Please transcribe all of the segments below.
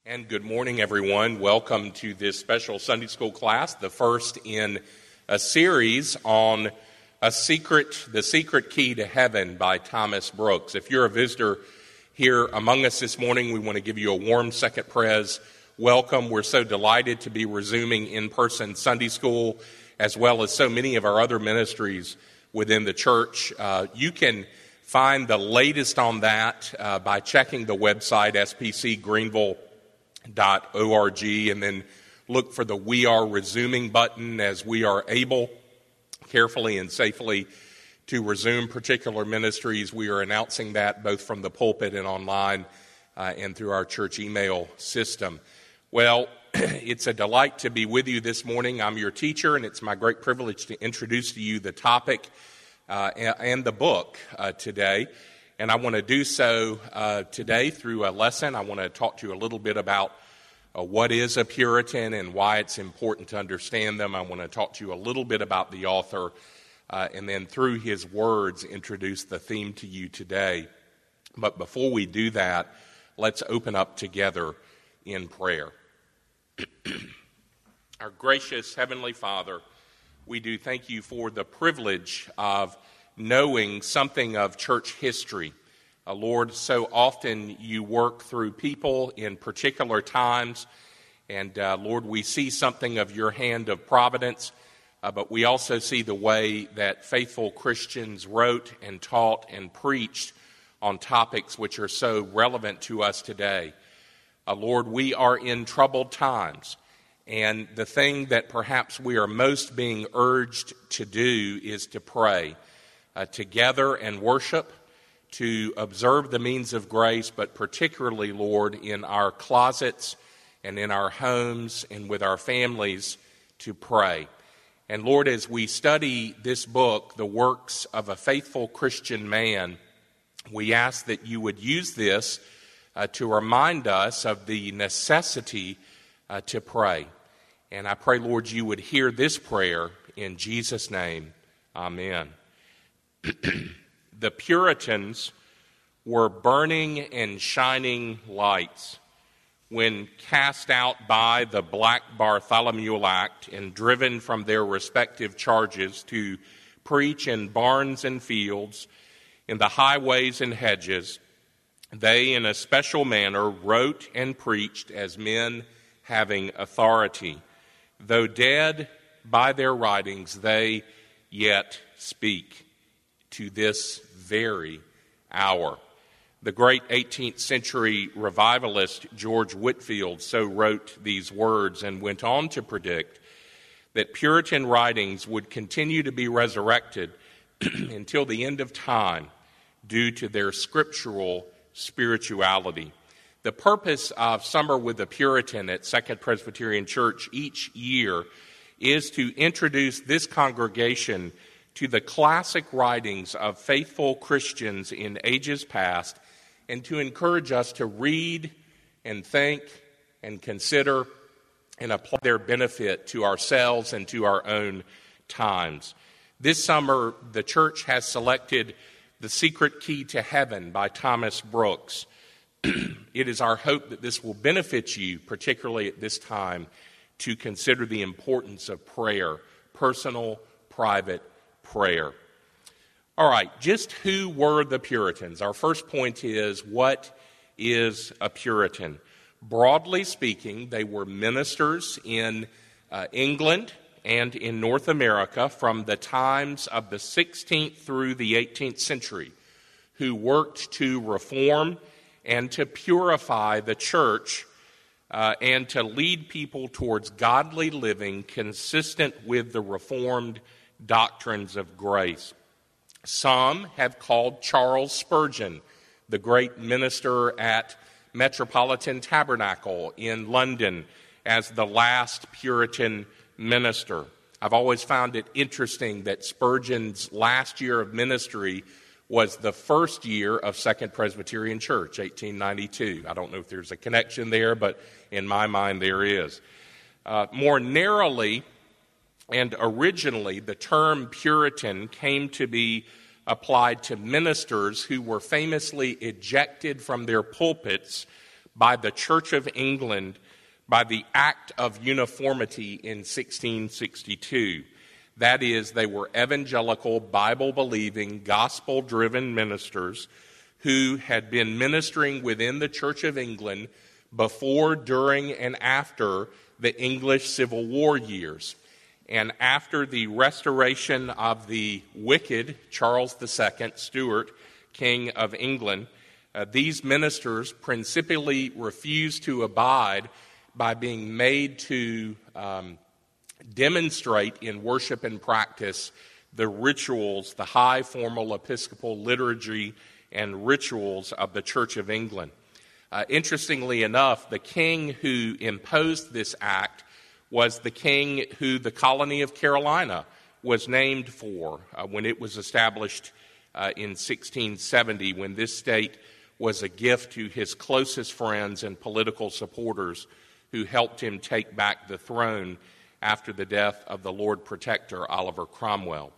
And good morning, everyone. Welcome to this special Sunday school class, the first in a series on the secret key to heaven by Thomas Brooks. If you're a visitor here among us this morning, we want to give you a warm second pres welcome. We're so delighted to be resuming in-person Sunday school, as well as so many of our other ministries within the church. You can find the latest on that by checking the website, spcgreenville.org, and then look for the We Are Resuming button as we are able carefully and safely to resume particular ministries. We are announcing that both from the pulpit and online and through our church email system. Well, it's a delight to be with you this morning. I'm your teacher, and it's my great privilege to introduce to you the topic and the book today. And I want to do so today through a lesson. I want to talk to you a little bit about what is a Puritan and why it's important to understand them. I want to talk to you a little bit about the author, and then through his words, introduce the theme to you today. But before we do that, let's open up together in prayer. Our gracious Heavenly Father, we do thank you for the privilege of knowing something of church history. Lord, so often you work through people in particular times, and Lord, we see something of your hand of providence, but we also see the way that faithful Christians wrote and taught and preached on topics which are so relevant to us today. Lord, we are in troubled times, and the thing that perhaps we are most being urged to do is to pray together and worship, to observe the means of grace, but particularly, Lord, in our closets and in our homes and with our families, to pray. And Lord, as we study this book, The Works of a Faithful Christian Man, we ask that you would use this to remind us of the necessity to pray. And I pray, Lord, you would hear this prayer in Jesus' name. Amen. The Puritans were burning and shining lights when cast out by the Black Bartholomew Act and driven from their respective charges to preach in barns and fields, in the highways and hedges. They, in a special manner, wrote and preached as men having authority. Though dead by their writings, they yet speak to this very hour. The great 18th century revivalist George Whitefield so wrote these words and went on to predict that Puritan writings would continue to be resurrected until the end of time due to their scriptural spirituality. The purpose of Summer with the Puritan at Second Presbyterian Church each year is to introduce this congregation to the classic writings of faithful Christians in ages past, and to encourage us to read and think and consider and apply their benefit to ourselves and to our own times. This summer, the church has selected The Secret Key to Heaven by Thomas Brooks. It is our hope that this will benefit you, particularly at this time, to consider the importance of prayer, personal, private prayer. All right, just who were the Puritans? Our first point is, what is a Puritan? Broadly speaking, they were ministers in England and in North America from the times of the 16th through the 18th century, who worked to reform and to purify the church and to lead people towards godly living consistent with the Reformed doctrines of grace. Some have called Charles Spurgeon, the great minister at Metropolitan Tabernacle in London, as the last Puritan minister. I've always found it interesting that Spurgeon's last year of ministry was the first year of Second Presbyterian Church, 1892. I don't know if there's a connection there, but in my mind there is. More narrowly, and originally, the term Puritan came to be applied to ministers who were famously ejected from their pulpits by the Church of England by the Act of Uniformity in 1662. That is, they were evangelical, Bible-believing, gospel-driven ministers who had been ministering within the Church of England before, during, and after the English Civil War years. And after the restoration of the wicked Charles II, Stuart, King of England, these ministers principally refused to abide by being made to demonstrate in worship and practice the rituals, the high formal Episcopal liturgy and rituals of the Church of England. Interestingly enough, the king who imposed this act was the king who the colony of Carolina was named for when it was established in 1670, when this state was a gift to his closest friends and political supporters who helped him take back the throne after the death of the Lord Protector, Oliver Cromwell.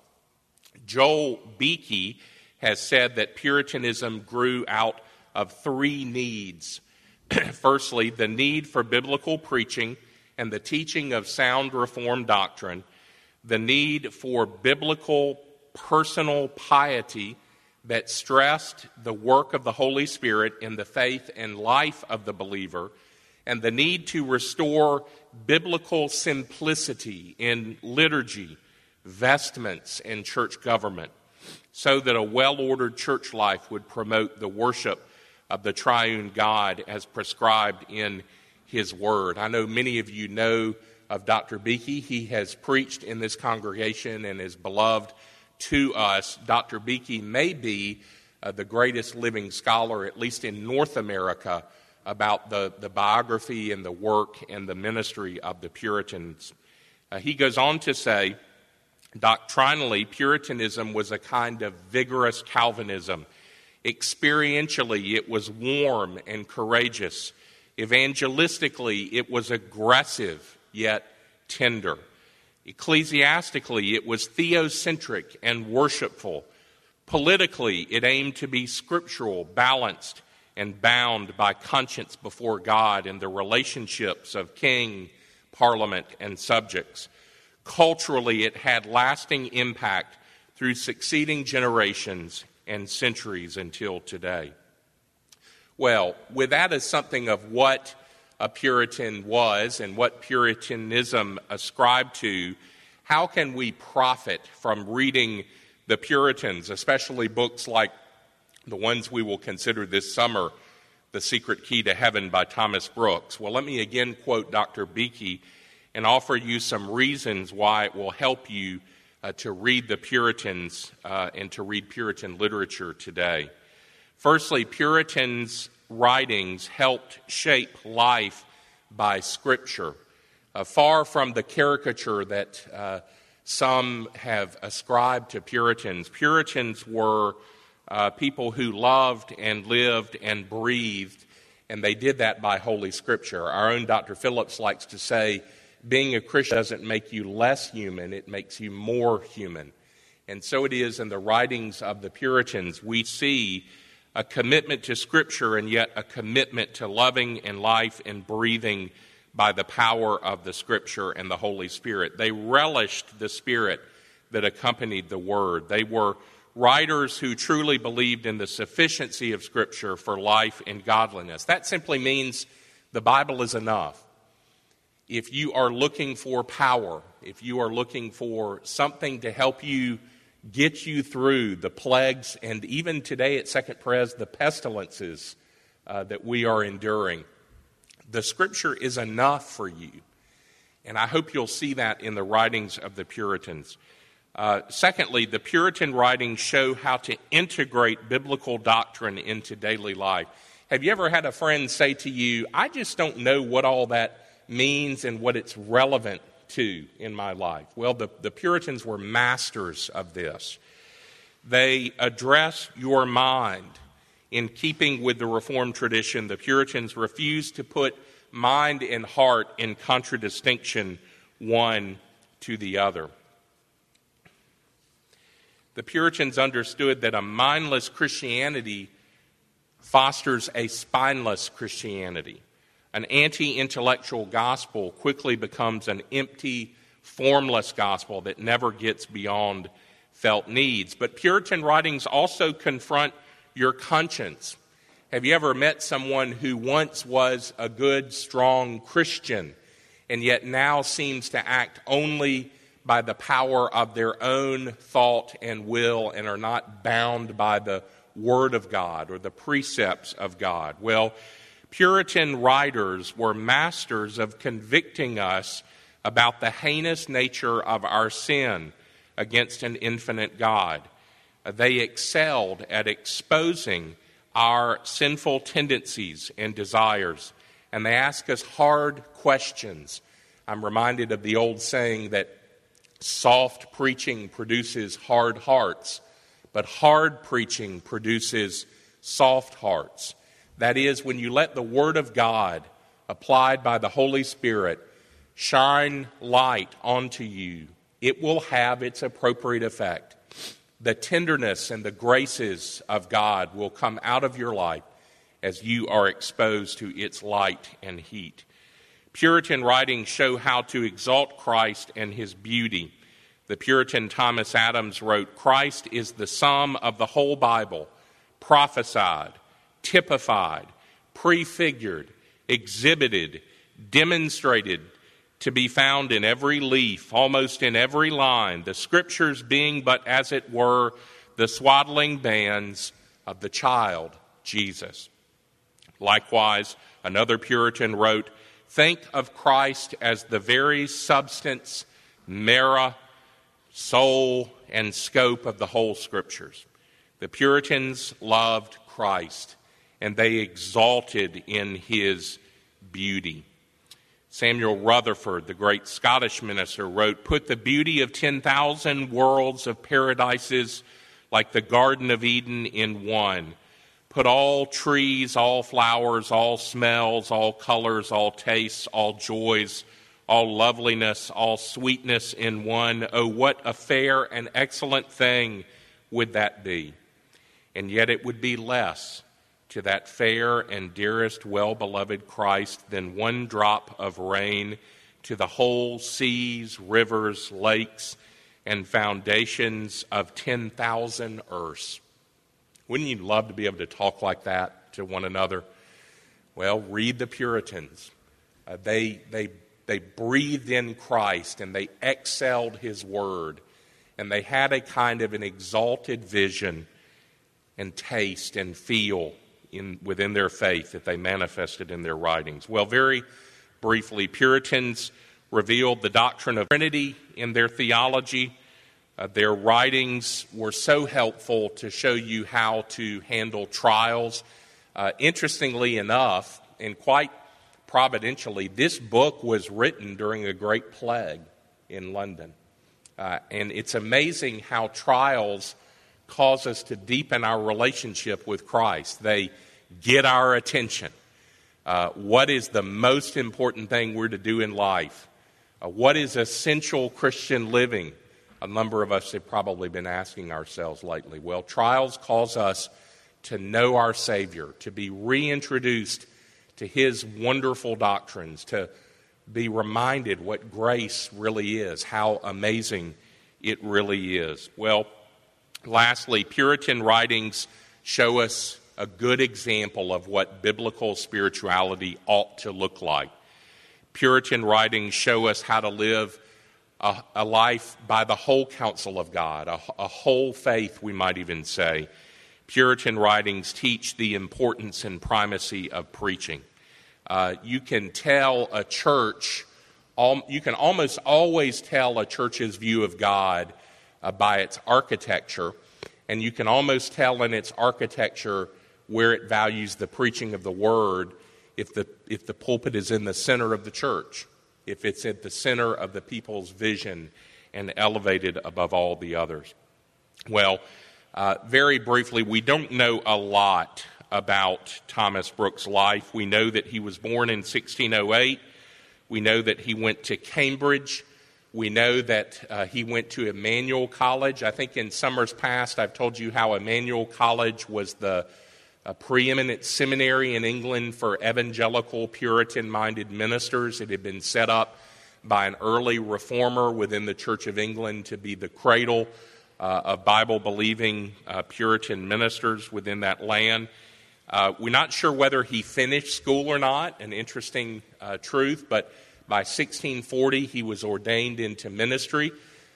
Joel Beeke has said that Puritanism grew out of three needs. Firstly, the need for biblical preaching and the teaching of sound Reformed doctrine, the need for biblical personal piety that stressed the work of the Holy Spirit in the faith and life of the believer, and the need to restore biblical simplicity in liturgy, vestments, and church government, so that a well-ordered church life would promote the worship of the triune God as prescribed in His Word. I know many of you know of Dr. Beeke. He has preached in this congregation and is beloved to us. Dr. Beeke may be the greatest living scholar, at least in North America, about the biography and the work and the ministry of the Puritans. He goes on to say, doctrinally, Puritanism was a kind of vigorous Calvinism. Experientially, it was warm and courageous. Evangelistically, it was aggressive yet tender. Ecclesiastically, it was theocentric and worshipful. Politically, it aimed to be scriptural, balanced, and bound by conscience before God in the relationships of king, parliament, and subjects. Culturally, it had lasting impact through succeeding generations and centuries until today. Well, with that as something of what a Puritan was and what Puritanism ascribed to, how can we profit from reading the Puritans, especially books like the ones we will consider this summer, The Secret Key to Heaven by Thomas Brooks? Well, let me again quote Dr. Beeke and offer you some reasons why it will help you to read the Puritans and to read Puritan literature today. Firstly, Puritans' writings helped shape life by Scripture. Far from the caricature that some have ascribed to Puritans, Puritans were people who loved and lived and breathed, and they did that by Holy Scripture. Our own Dr. Phillips likes to say, being a Christian doesn't make you less human, it makes you more human. And so it is in the writings of the Puritans. We see a commitment to Scripture and yet a commitment to loving and life and breathing by the power of the Scripture and the Holy Spirit. They relished the Spirit that accompanied the Word. They were writers who truly believed in the sufficiency of Scripture for life and godliness. That simply means the Bible is enough. If you are looking for power, if you are looking for something to help you get you through the plagues and even today at Second Pres, the pestilences that we are enduring, the Scripture is enough for you. And I hope you'll see that in the writings of the Puritans. Secondly, the Puritan writings show how to integrate biblical doctrine into daily life. Have you ever had a friend say to you, I just don't know what all that means and what it's relevant to in my life? Well, the Puritans were masters of this. They address your mind. In keeping with the Reformed tradition, the Puritans refused to put mind and heart in contradistinction one to the other. The Puritans understood that a mindless Christianity fosters a spineless Christianity. An anti-intellectual gospel quickly becomes an empty, formless gospel that never gets beyond felt needs. But Puritan writings also confront your conscience. Have you ever met someone who once was a good, strong Christian and yet now seems to act only by the power of their own thought and will and are not bound by the Word of God or the precepts of God? Well, Puritan writers were masters of convicting us about the heinous nature of our sin against an infinite God. They excelled at exposing our sinful tendencies and desires, and they ask us hard questions. I'm reminded of the old saying that soft preaching produces hard hearts, but hard preaching produces soft hearts. That is, when you let the Word of God, applied by the Holy Spirit, shine light onto you, it will have its appropriate effect. The tenderness and the graces of God will come out of your life as you are exposed to its light and heat. Puritan writings show how to exalt Christ and His beauty. The Puritan Thomas Adams wrote, "Christ is the sum of the whole Bible, prophesied, typified, prefigured, exhibited, demonstrated, to be found in every leaf, almost in every line, the Scriptures being but, as it were, the swaddling bands of the child, Jesus." Likewise, another Puritan wrote, "Think of Christ as the very substance, marrow, soul, and scope of the whole Scriptures." The Puritans loved Christ, and they exalted in His beauty. Samuel Rutherford, the great Scottish minister, wrote, "Put the beauty of 10,000 worlds of paradises like the Garden of Eden in one. Put all trees, all flowers, all smells, all colors, all tastes, all joys, all loveliness, all sweetness in one. Oh, what a fair and excellent thing would that be! And yet it would be less to that fair and dearest, well-beloved Christ than one drop of rain to the whole seas, rivers, lakes, and foundations of 10,000 earths." Wouldn't you love to be able to talk like that to one another? Well, read the Puritans. They breathed in Christ, and they excelled His Word, and they had a kind of an exalted vision and taste and feel within their faith that they manifested in their writings. Well, very briefly, Puritans revealed the doctrine of Trinity in their theology. Their writings were so helpful to show you how to handle trials. Interestingly enough, and quite providentially, this book was written during a great plague in London. And it's amazing how trials cause us to deepen our relationship with Christ. They get our attention. What is the most important thing we're to do in life? What is essential Christian living? A number of us have probably been asking ourselves lately. Well, trials cause us to know our Savior, to be reintroduced to His wonderful doctrines, to be reminded what grace really is, how amazing it really is. Well, lastly, Puritan writings show us a good example of what biblical spirituality ought to look like. Puritan writings show us how to live a life by the whole counsel of God, a whole faith, we might even say. Puritan writings teach the importance and primacy of preaching. You can tell a church, you can almost always tell a church's view of God by its architecture, and you can almost tell in its architecture where it values the preaching of the Word if the pulpit is in the center of the church, if it's at the center of the people's vision and elevated above all the others. Well, very briefly, we don't know a lot about Thomas Brooks' life. We know that he was born in 1608. We know that he went to Cambridge. We know that he went to Emmanuel College. I think in summers past I've told you how Emmanuel College was the a preeminent seminary in England for evangelical, Puritan-minded ministers. It had been set up by an early reformer within the Church of England to be the cradle of Bible-believing Puritan ministers within that land. We're not sure whether he finished school or not, an interesting truth, but by 1640 he was ordained into ministry.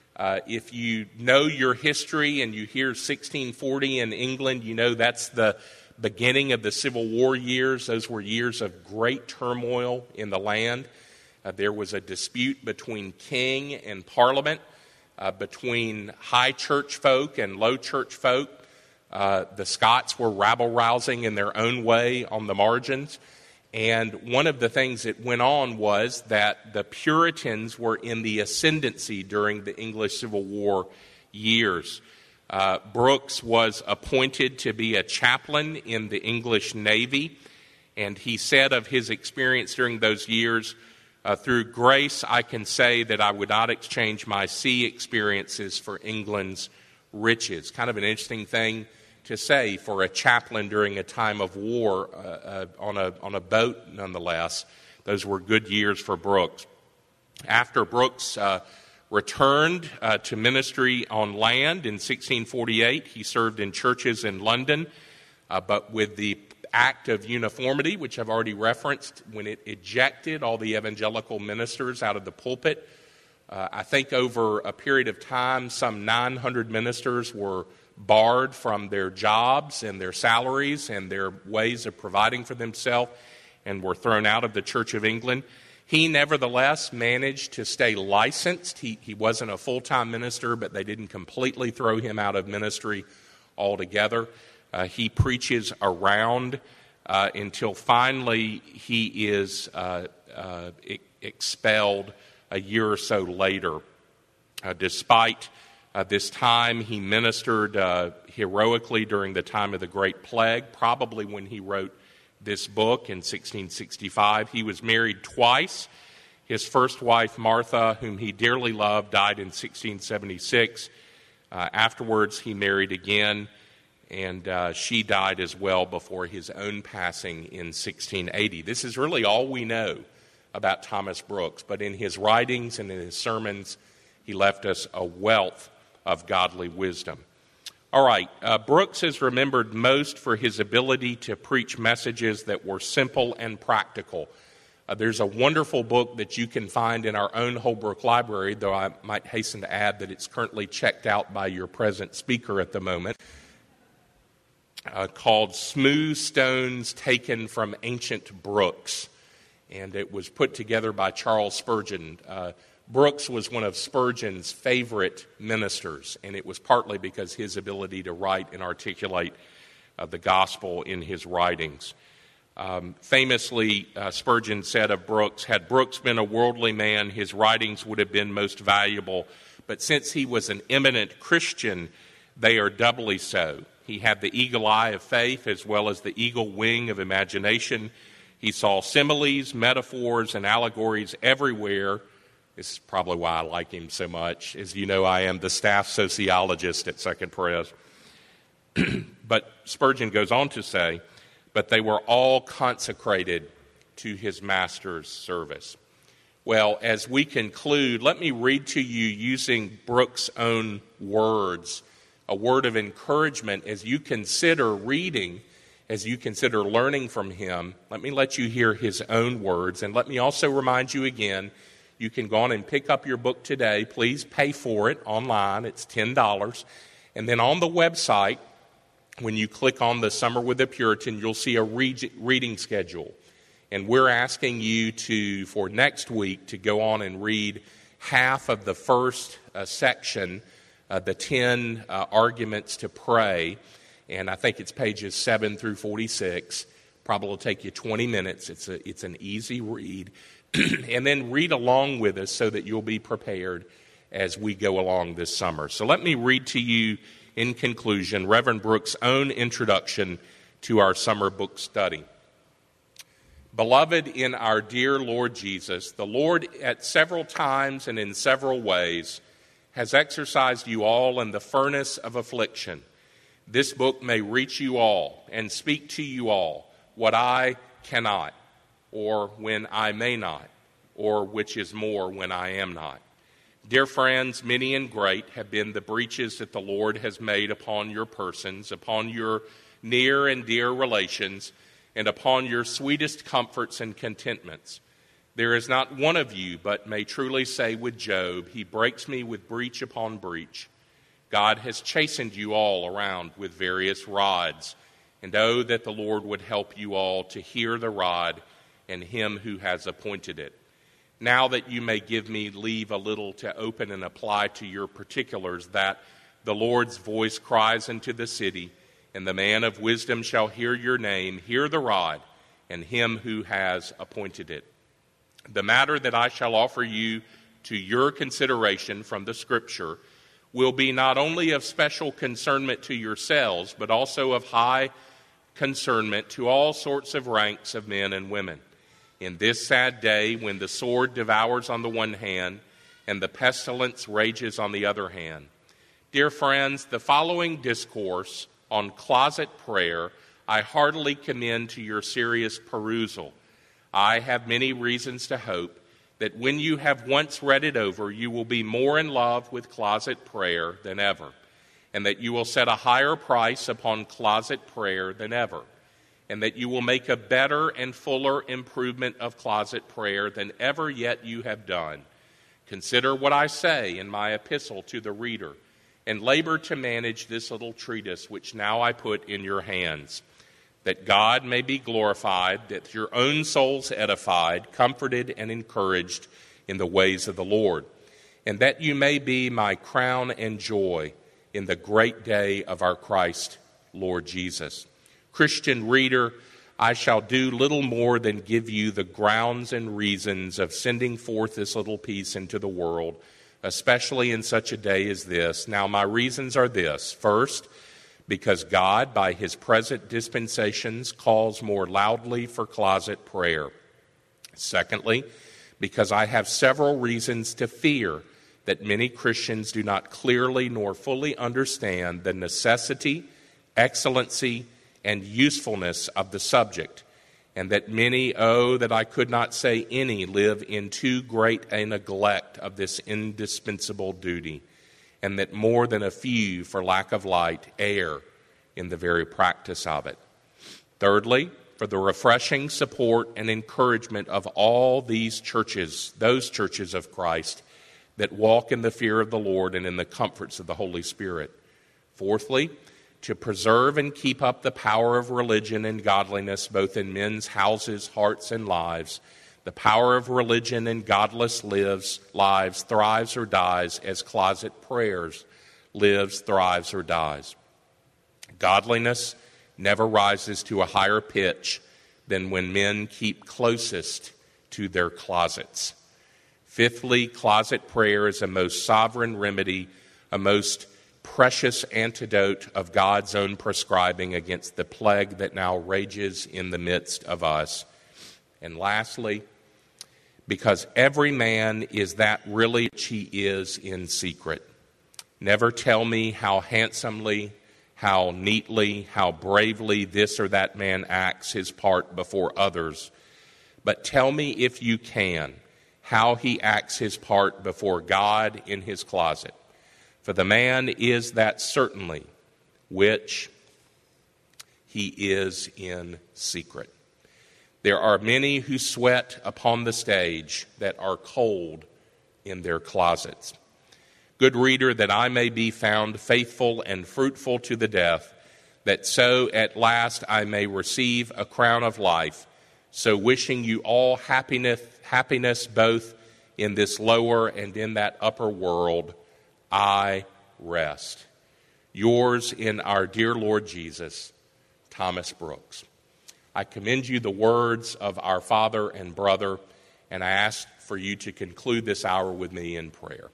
If you know your history and you hear 1640 in England, you know that's the beginning of the Civil War years. Those were years of great turmoil in the land. There was a dispute between king and parliament, between high church folk and low church folk. The Scots were rabble-rousing in their own way on the margins. And one of the things that went on was that the Puritans were in the ascendancy during the English Civil War years. Brooks was appointed to be a chaplain in the English Navy, and he said of his experience during those years, through grace I can say that I would not exchange my sea experiences for England's riches. Kind of an interesting thing to say for a chaplain during a time of war on a boat, nonetheless. Those were good years for Brooks. After Brooks returned to ministry on land in 1648, he served in churches in London, but with the Act of Uniformity, which I've already referenced, when it ejected all the evangelical ministers out of the pulpit, I think over a period of time, some 900 ministers were barred from their jobs and their salaries and their ways of providing for themselves and were thrown out of the Church of England. He nevertheless managed to stay licensed. He wasn't a full-time minister, but they didn't completely throw him out of ministry altogether. He preaches around until finally he is expelled a year or so later. Despite this time, he ministered heroically during the time of the Great Plague, probably when he wrote this book in 1665. He was married twice. His first wife, Martha, whom he dearly loved, died in 1676. Afterwards, he married again, and she died as well before his own passing in 1680. This is really all we know about Thomas Brooks, but in his writings and in his sermons, he left us a wealth of godly wisdom. All right, Brooks is remembered most for his ability to preach messages that were simple and practical. There's a wonderful book that you can find in our own Holbrook Library, though I might hasten to add that it's currently checked out by your present speaker at the moment, called Smooth Stones Taken from Ancient Brooks. And it was put together by Charles Spurgeon. Brooks was one of Spurgeon's favorite ministers, and it was partly because his ability to write and articulate the gospel in his writings. Famously, Spurgeon said of Brooks, had Brooks been a worldly man, his writings would have been most valuable, but since he was an eminent Christian, they are doubly so. He had the eagle eye of faith as well as the eagle wing of imagination. He saw similes, metaphors, and allegories everywhere. This is probably why I like him so much. As you know, I am the staff sociologist at Second Pres. But Spurgeon goes on to say, but they were all consecrated to his master's service. Well, as we conclude, let me read to you using Brooks' own words, a word of encouragement as you consider reading, as you consider learning from him. Let me let you hear his own words, and let me also remind you again, you can go on and pick up your book today. Please pay for it online. It's $10. And then on the website, when you click on the Summer with a Puritan, you'll see a reading schedule. And we're asking you to, for next week, to go on and read half of the first section, the 10 arguments to pray. And I think it's pages 7 through 46. Probably will take you 20 minutes. It's an easy read. And then read along with us so that you'll be prepared as we go along this summer. So let me read to you, in conclusion, Reverend Brooks' own introduction to our summer book study. Beloved in our dear Lord Jesus, the Lord at several times and in several ways has exercised you all in the furnace of affliction. this book may reach you all and speak to you all what I cannot, or when I may not, or which is more, when I am not. Dear friends, many and great have been the breaches that the Lord has made upon your persons, upon your near and dear relations, and upon your sweetest comforts and contentments. There is not one of you but may truly say with Job, he breaks me with breach upon breach. God has chastened you all around with various rods, and oh, that the Lord would help you all to hear the rod and him who has appointed it. Now that you may give me leave a little to open and apply to your particulars, that the Lord's voice cries into the city, and the man of wisdom shall hear your name, hear the rod, and him who has appointed it. The matter that I shall offer you to your consideration from the Scripture will be not only of special concernment to yourselves, but also of high concernment to all sorts of ranks of men and women. In this sad day, when the sword devours on the one hand and the pestilence rages on the other hand. Dear friends, the following discourse on closet prayer I heartily commend to your serious perusal. I have many reasons to hope that when you have once read it over, you will be more in love with closet prayer than ever, and that you will set a higher price upon closet prayer than ever, and that you will make a better and fuller improvement of closet prayer than ever yet you have done. Consider what I say in my epistle to the reader, and labor to manage this little treatise which now I put in your hands, that God may be glorified, that your own souls edified, comforted, and encouraged in the ways of the Lord, and that you may be my crown and joy in the great day of our Christ, Lord Jesus. Christian reader, I shall do little more than give you the grounds and reasons of sending forth this little piece into the world, especially in such a day as this. Now, my reasons are this. First, because God, by his present dispensations, calls more loudly for closet prayer. Secondly, because I have several reasons to fear that many Christians do not clearly nor fully understand the necessity, excellency, and usefulness of the subject, and that many, that I could not say any, live in too great a neglect of this indispensable duty, and that more than a few, for lack of light, err in the very practice of it. Thirdly, for the refreshing support and encouragement of all these churches, those churches of Christ, that walk in the fear of the Lord and in the comforts of the Holy Spirit. Fourthly, to preserve and keep up the power of religion and godliness, both in men's houses, hearts, and lives. The power of religion and godless lives thrives or dies as closet prayers lives, thrives, or dies. Godliness never rises to a higher pitch than when men keep closest to their closets. Fifthly, closet prayer is a most sovereign remedy, a most precious antidote of God's own prescribing against the plague that now rages in the midst of us. And lastly, because every man is that really which he is in secret. Never tell me how handsomely, how neatly, how bravely this or that man acts his part before others, but tell me, if you can, how he acts his part before God in his closet. For the man is that certainly which he is in secret. There are many who sweat upon the stage that are cold in their closets. Good reader, that I may be found faithful and fruitful to the death, that so at last I may receive a crown of life, so wishing you all happiness both in this lower and in that upper world, I rest. Yours in our dear Lord Jesus, Thomas Brooks. I commend you the words of our father and brother, and I ask for you to conclude this hour with me in prayer.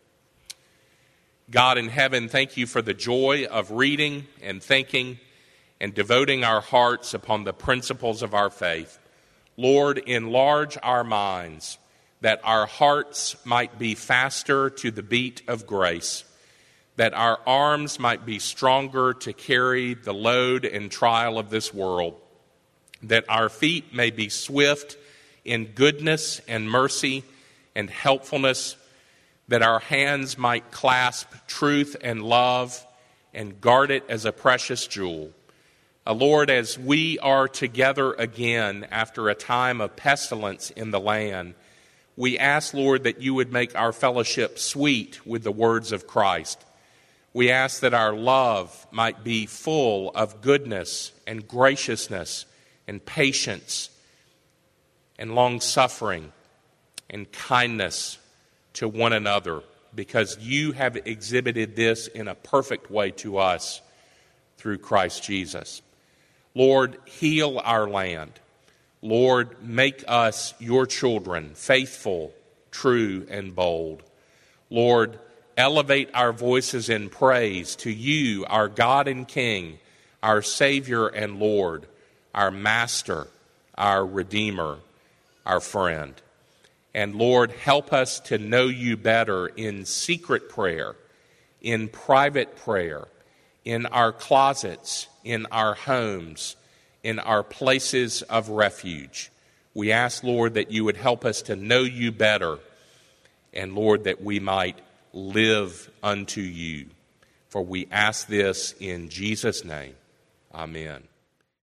God in heaven, thank you for the joy of reading and thinking and devoting our hearts upon the principles of our faith. Lord, enlarge our minds, that our hearts might be faster to the beat of grace, that our arms might be stronger to carry the load and trial of this world, that our feet may be swift in goodness and mercy and helpfulness, that our hands might clasp truth and love and guard it as a precious jewel. Lord, as we are together again after a time of pestilence in the land, we ask, Lord, that you would make our fellowship sweet with the words of Christ. We ask that our love might be full of goodness and graciousness and patience and long-suffering and kindness to one another, because you have exhibited this in a perfect way to us through Christ Jesus. Lord, heal our land. Lord, make us your children, faithful, true, and bold. Lord, elevate our voices in praise to you, our God and King, our Savior and Lord, our Master, our Redeemer, our friend. And Lord, help us to know you better in secret prayer, in private prayer, in our closets, in our homes, in our places of refuge. We ask, Lord, that you would help us to know you better, and Lord, that we might live unto you. For we ask this in Jesus' name. Amen.